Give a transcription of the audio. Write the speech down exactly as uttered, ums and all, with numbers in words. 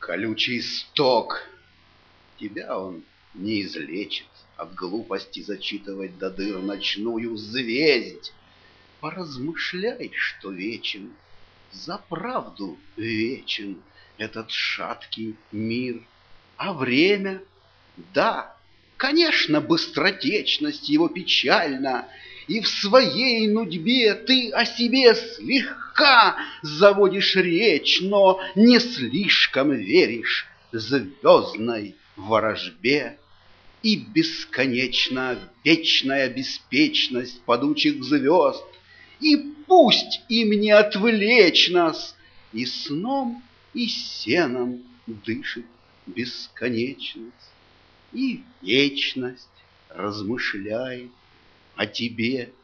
колючий сток. Тебя он не излечит от глупости зачитывать до дыр ночную звездь. Поразмышляй, что вечен, за правду вечен этот шаткий мир. А время, да, конечно, быстротечность его печальна, и в своей нудьбе ты о себе слегка заводишь речь, но не слишком веришь звездной ворожбе. И бесконечно вечная беспечность падучих звезд, и пусть им не отвлечь нас, и сном, и сеном дышит бесконечность, и вечность размышляет о тебе.